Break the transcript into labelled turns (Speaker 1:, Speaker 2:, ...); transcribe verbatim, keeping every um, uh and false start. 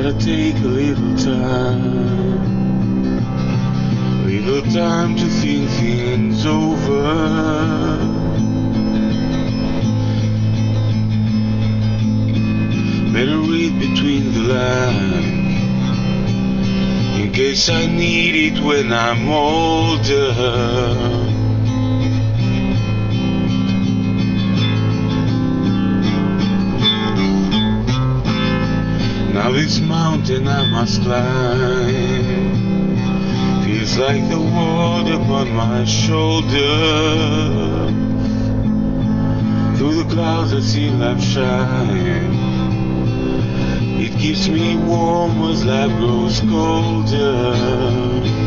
Speaker 1: Better take a little time, little time to think things over. Better read between the lines, in case I need it when I'm older. Now this mountain I must climb feels like the world upon my shoulder. Through the clouds I see life shine. It keeps me warm as life grows colder.